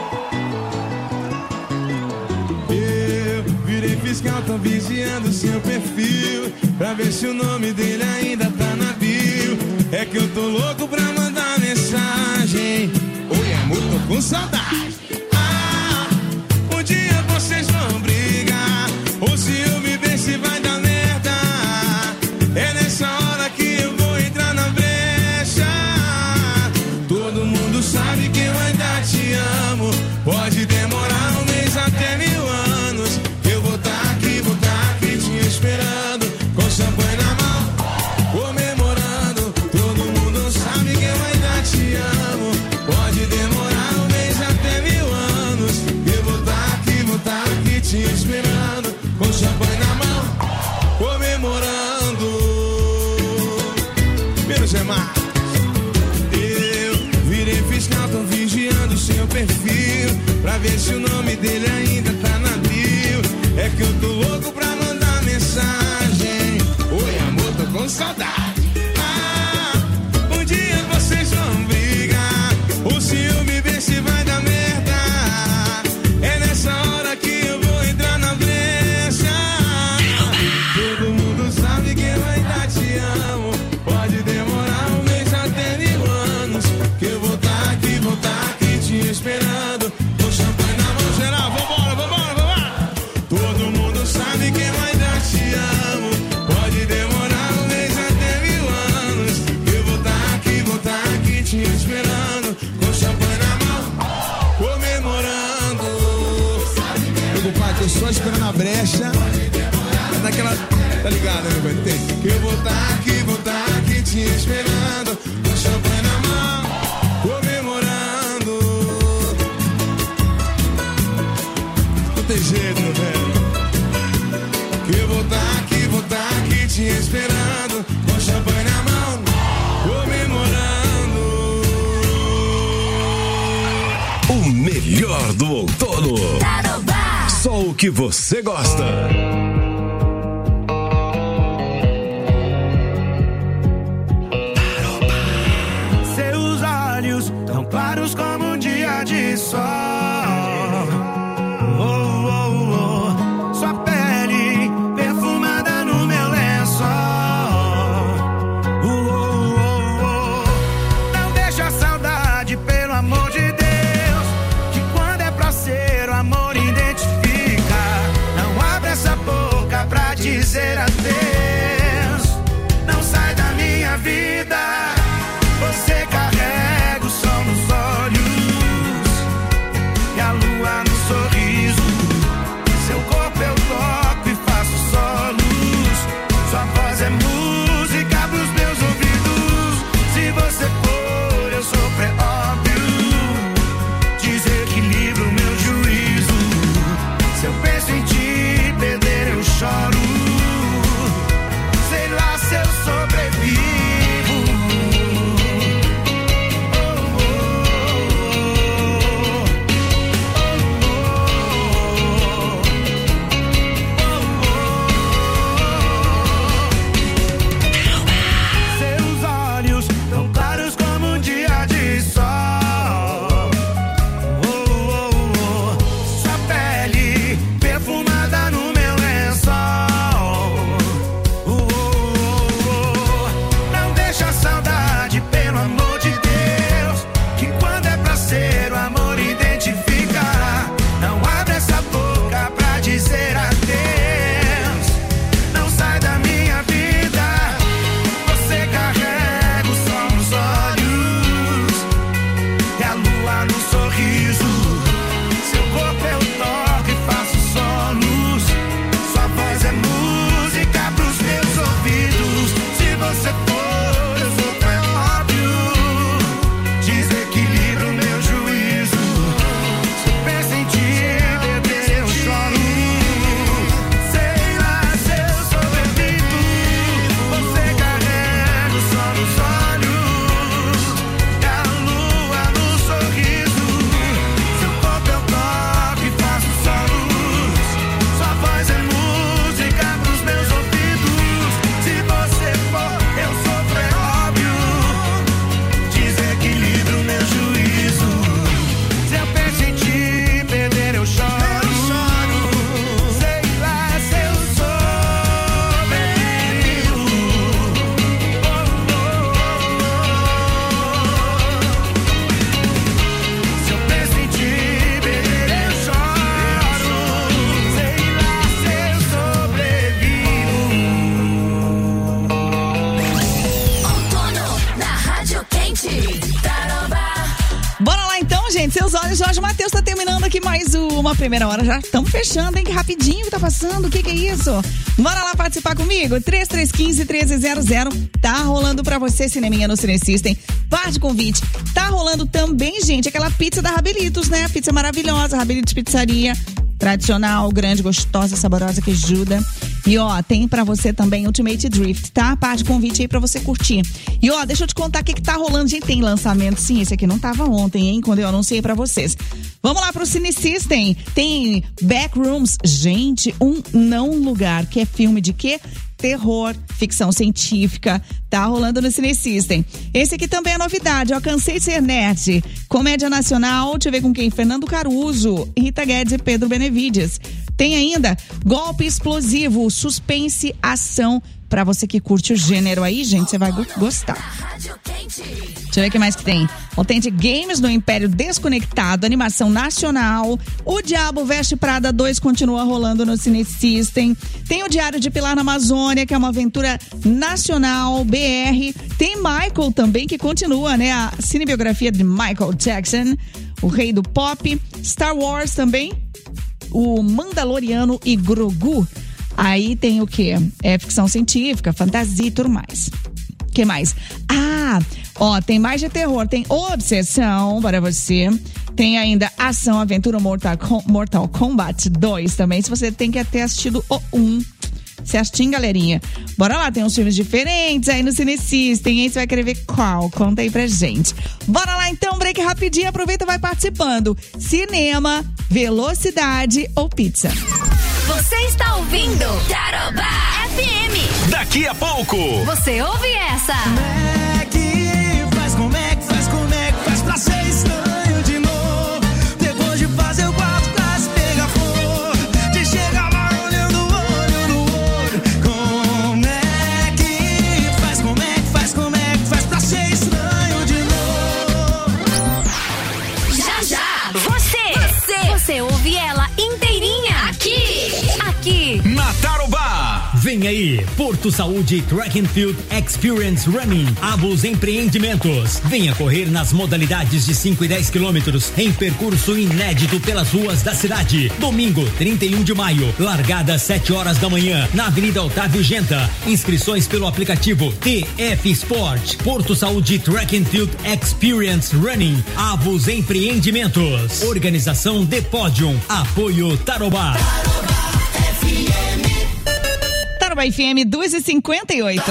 Eu virei fiscal, tô vigiando seu perfil, pra ver se o nome dele ainda tá na bio. É que eu tô louco pra mandar mensagem. Oi amor, tô com saudade. Ah, um dia vocês vão brigar, ou se eu me ver se vai dar merda. É nessa hora que eu vou entrar na brecha. Todo mundo sabe que eu ainda te amo. Pode demorar um mês até mil anos, eu vou tá aqui, vou tá aqui te esperando, com champanhe na mão, comemorando. Todo mundo sabe que eu ainda te amo. Pode demorar um mês até mil anos, eu vou tá aqui, vou tá aqui te esperando, com champanhe na mão, comemorando. Menos é mais. Eu virei fiscal, tô vigiando seu perfil, pra ver se o nome dele ainda tá na bio. É que eu tô louco pra mandar mensagem. Oi amor, tô com saudade. Ah, um dia vocês vão brigar, ou se eu me ver se vai dar merda. É nessa hora que eu vou entrar na brecha. Todo mundo sabe que eu ainda te amo. Pode demorar um mês até mil anos, que eu vou tá aqui, vou tá aqui te esperando, com champanhe na mão geral. Vambora, vambora, vambora. Todo mundo sabe que eu ainda te amo. Pode demorar um mês até mil anos, que eu vou tá aqui, vou tá aqui te esperando, com champanhe na mão, comemorando. Meu compadre, tô só esperando a brecha. Daquela, tá ligado, né, meu velho? Tem. Que eu vou tá aqui, vou tá aqui te esperando, O melhor do outono. Tarobá. Só o que você gosta. Seus olhos tão claros como um dia de sol. Oh, oh, oh. Sua pele perfumada no meu lençol. Oh, oh, oh, oh. Não deixa a saudade, pelo amor de Deus, que quando é pra ser o amor identifica. Não abre essa boca pra dizer adeus. Não sai da minha vida. Você carrega o sol nos olhos e a lua no sorriso. Seu corpo eu toco e faço solos. Sua voz é música pros meus ouvidos. Se você for, eu sou pré-óbvio. Desequilibro meu juízo. Se eu penso em te perder, eu choro. Sei lá se eu sobrevivo. Seus olhos, Jorge Matheus tá terminando aqui mais uma primeira hora. Já estamos fechando, hein? Que rapidinho que tá passando. O que que é isso? Bora lá participar comigo? três três um cinco, um três zero zero. Tá rolando pra você, Cineminha no Cine System. Par de convite. Tá rolando também, gente, aquela pizza da Rabelitos, né? Pizza maravilhosa, Rabelitos Pizzaria. Tradicional, grande, gostosa, saborosa, que ajuda. E ó, tem pra você também Ultimate Drift, tá? Par de convite aí pra você curtir. E ó, deixa eu te contar o que que tá rolando. Gente, tem lançamento, sim, esse aqui não tava ontem, hein? Quando eu anunciei pra vocês. Vamos lá pro Cine System. Tem Backrooms. Gente, um não lugar, que é filme de quê? Terror, ficção científica, tá rolando no Cine System. Esse aqui também é novidade, ó, Cansei de Ser Nerd. Comédia nacional, deixa eu ver com quem? Fernando Caruso, Rita Guedes e Pedro Benevides. Tem ainda Golpe Explosivo, suspense, ação, pra você que curte o gênero aí, gente, você vai gostar. Deixa eu ver o que mais que tem. Authentic Games no Império Desconectado, animação nacional. O Diabo Veste Prada dois continua rolando no Cine System. Tem o Diário de Pilar na Amazônia, que é uma aventura nacional, B R. Tem Michael também, que continua, né? A cinebiografia de Michael Jackson, o rei do pop. Star Wars também, o Mandaloriano e Grogu. Aí tem o quê? É ficção científica, fantasia e tudo mais. O que mais? Ah, ó, tem mais de terror. Tem Obsessão para você. Tem ainda Ação, Aventura Mortal, Mortal Kombat dois também. Se você tem que ter assistido o um, Certinho, galerinha? Bora lá, tem uns filmes diferentes aí no Cine System, hein? Você vai querer ver qual? Conta aí pra gente. Bora lá então, break rapidinho, aproveita e vai participando. Cinema, velocidade ou pizza? Você está ouvindo Tarobá F M. Daqui a pouco. Você ouve essa. Como é que faz, como é que faz, como é que faz pra ser estranho de novo? Depois de fazer o quarto quase pegar fogo, de chegar lá olhando olho no olho. Como é que faz, como é que faz, como é que faz pra ser estranho de novo? Já, já. Você, você, você ouve ela inteirinha aqui, aqui. Na Tarobá. Vem aí, Porto Saúde Track and Field Experience Running, Abus Empreendimentos. Venha correr nas modalidades de cinco e dez quilômetros em percurso inédito pelas ruas da cidade. Domingo, trinta e um de maio, largada às sete horas da manhã, na Avenida Otávio Genta. Inscrições pelo aplicativo T F Sport. Porto Saúde Track and Field Experience Running, Abus Empreendimentos. Organização The Podium. Apoio Tarobá. Tarobá F M duas e cinquenta e oito.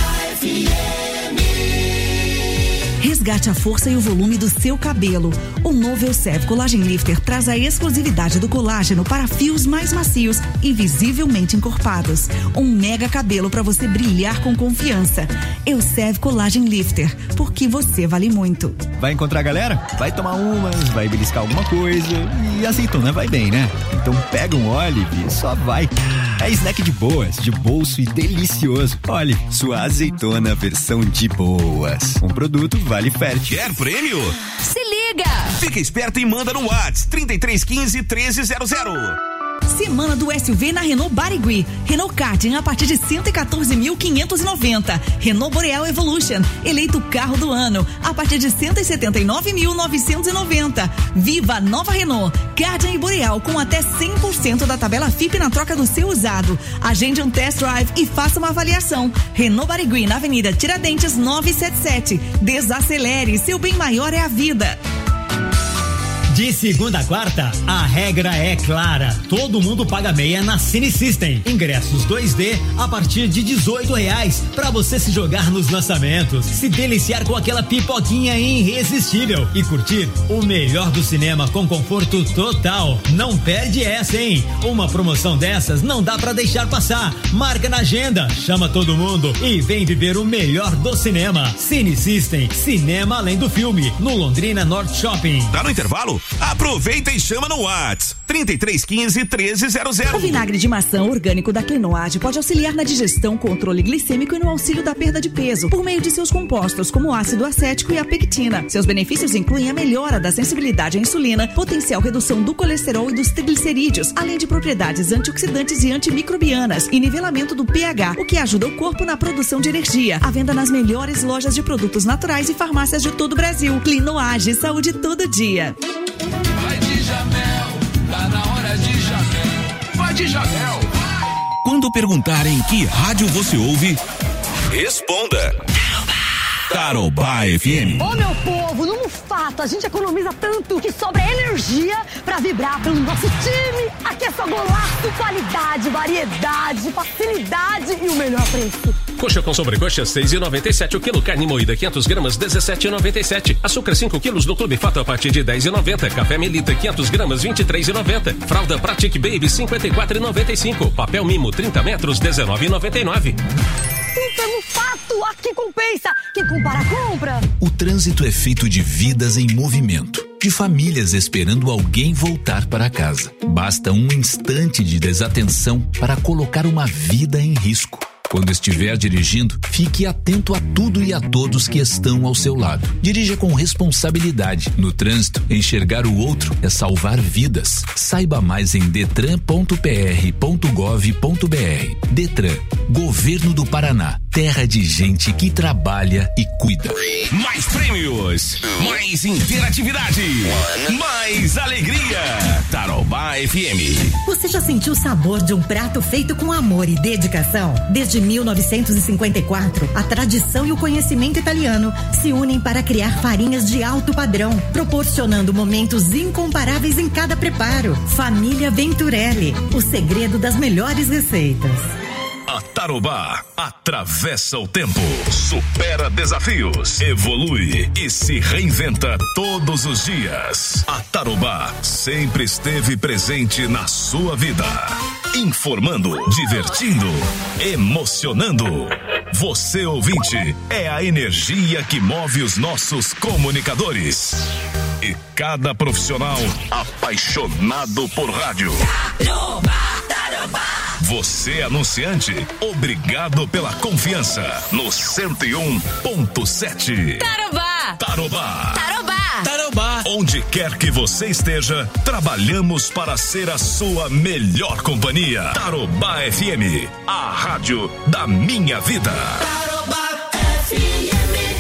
Resgate a força e o volume do seu cabelo. O novo Elsev Collagen Lifter traz a exclusividade do colágeno para fios mais macios e visivelmente encorpados. Um mega cabelo para você brilhar com confiança. Elsev Collagen Lifter, porque você vale muito. Vai encontrar a galera? Vai tomar umas, vai beliscar alguma coisa. E azeitona vai bem, né? Então pega um Olive e só vai. É snack de boas, de bolso e delicioso. Olive, sua azeitona versão de boas. Um produto Vale Fértil. Quer prêmio? Se liga! Fica esperto e manda no WhatsApp trinta e três quinze, treze zero zero. Semana do S U V na Renault Barigui. Renault Karting a partir de cento e quatorze mil quinhentos e noventa. Renault Boreal Evolution, eleito carro do ano, a partir de cento e setenta e nove mil novecentos e noventa. Viva a nova Renault Karting e Boreal com até cem por cento da tabela F I P na troca do seu usado. Agende um test drive e faça uma avaliação. Renault Barigui na Avenida Tiradentes novecentos e setenta e sete. Desacelere, seu bem maior é a vida. De segunda a quarta, a regra é clara. Todo mundo paga meia na Cine System. Ingressos dois D a partir de dezoito reais para você se jogar nos lançamentos, se deliciar com aquela pipoquinha irresistível e curtir o melhor do cinema com conforto total. Não perde essa, hein? Uma promoção dessas não dá para deixar passar. Marca na agenda, chama todo mundo e vem viver o melhor do cinema. Cine System, cinema além do filme, no Londrina Norte Shopping. Tá no intervalo? Aproveita e chama no WhatsApp trinta e três quinze, treze zero zero. O vinagre de maçã orgânico da Clinoad pode auxiliar na digestão, controle glicêmico e no auxílio da perda de peso, por meio de seus compostos como o ácido acético e a pectina. Seus benefícios incluem a melhora da sensibilidade à insulina, potencial redução do colesterol e dos triglicerídeos, além de propriedades antioxidantes e antimicrobianas e nivelamento do pH, o que ajuda o corpo na produção de energia. À venda nas melhores lojas de produtos naturais e farmácias de todo o Brasil. Clinoad, saúde todo dia. Vai de Jamel, tá na hora de Jamel. Vai de Jamel. Quando perguntarem que rádio você ouve, responda. Tarobá F M. Ô meu povo, num fato, a gente economiza tanto que sobra energia pra vibrar pelo nosso time. Aqui é só golaço, qualidade, variedade, facilidade e o melhor preço. Coxa com sobrecoxa, seis reais e noventa e sete o quilo. Carne moída, quinhentas gramas, dezessete reais e noventa e sete. Açúcar, cinco quilos no Clube Fato a partir de dez reais e noventa. Café Melita, quinhentas gramas, vinte e três reais e noventa. Fralda Pratic Baby, cinquenta e quatro reais e noventa e cinco. Papel Mimo, trinta metros, dezenove reais e noventa e nove. Super no fato, aqui compensa. Quem compara, compra. O trânsito é feito de vidas em movimento, de famílias esperando alguém voltar para casa. Basta um instante de desatenção para colocar uma vida em risco. Quando estiver dirigindo, fique atento a tudo e a todos que estão ao seu lado. Dirija com responsabilidade. No trânsito, enxergar o outro é salvar vidas. Saiba mais em detran ponto p r ponto gov ponto b r. Detran, Governo do Paraná. Terra de gente que trabalha e cuida. Mais prêmios, mais interatividade, mais alegria. Tarobá F M. Você já sentiu o sabor de um prato feito com amor e dedicação? Desde mil novecentos e cinquenta e quatro, a tradição e o conhecimento italiano se unem para criar farinhas de alto padrão, proporcionando momentos incomparáveis em cada preparo. Família Venturelli, o segredo das melhores receitas. A Tarobá atravessa o tempo, supera desafios, evolui e se reinventa todos os dias. A Tarobá sempre esteve presente na sua vida, informando, divertindo, emocionando. Você, ouvinte, é a energia que move os nossos comunicadores. E cada profissional apaixonado por rádio. Tarobá, Tarobá. Você, anunciante, obrigado pela confiança no cento e um ponto sete. Tarobá. Tarobá. Tarobá. Tarobá. Onde quer que você esteja, trabalhamos para ser a sua melhor companhia. Tarobá F M, a rádio da minha vida. Tarobá F M.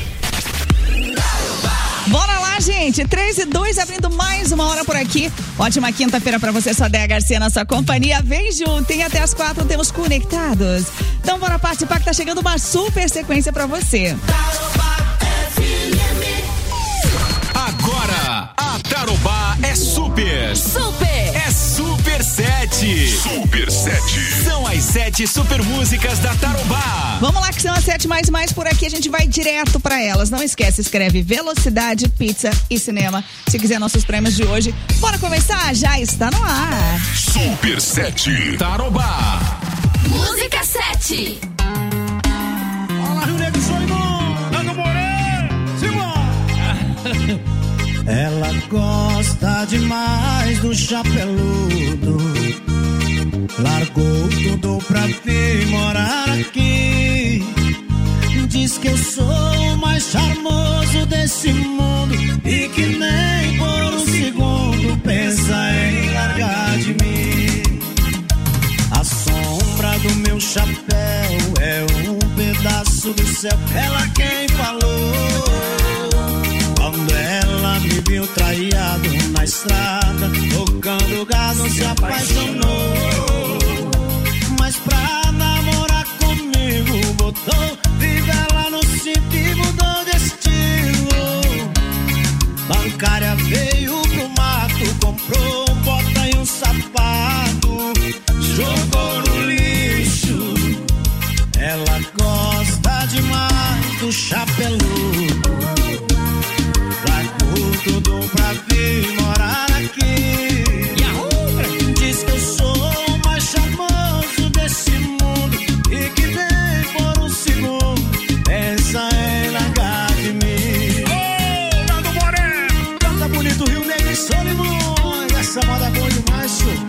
Bora lá, gente. três e dois, abrindo mais uma hora por aqui. Ótima quinta-feira pra você, sua Déia Garcia, na sua companhia. Vem junto, tem até as quatro, temos conectados. Então bora participar que tá chegando uma super sequência pra você. Agora, a Tarobá é super. Super. É Super sete. Super sete. São as sete super músicas da Tarobá. Vamos lá, que são as sete mais mais por aqui. A gente vai direto pra elas. Não esquece, escreve velocidade, pizza e cinema. Se quiser nossos prêmios de hoje. Bora começar? Já está no ar. Super sete. Tarobá. Música sete. Olá, Rio Negro, sou irmão. Nando Moreira. Simão. Ela gosta demais do chapeludo. Largou tudo pra vir morar aqui. Diz que eu sou o mais charmoso desse mundo e que nem por um segundo pensa em largar de mim. A sombra do meu chapéu é um pedaço do céu. Ela quem falou. Quando ela me viu traído na estrada, tocando gado, se apaixonou. Mas pra namorar comigo, botou fivela no cinto e mudou de estilo. Bancária veio pro mato, comprou um bota e um sapato, jogou no lixo. Ela gosta demais do chapeludo. Tudo pra vir morar aqui. Diz que eu sou o mais charmoso desse mundo e que nem por um segundo pensa em largar de mim. Ô, Nando Moreno, canta bonito Rio Negro e Solimões. Essa moda é boa demais, senhor.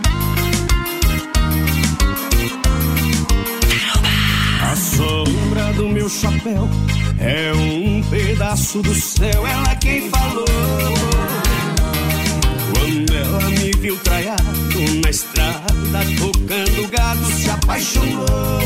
A sombra do meu chapéu é um pedaço do céu, ela quem falou. Quando ela me viu traiado na estrada, tocando gado, se apaixonou.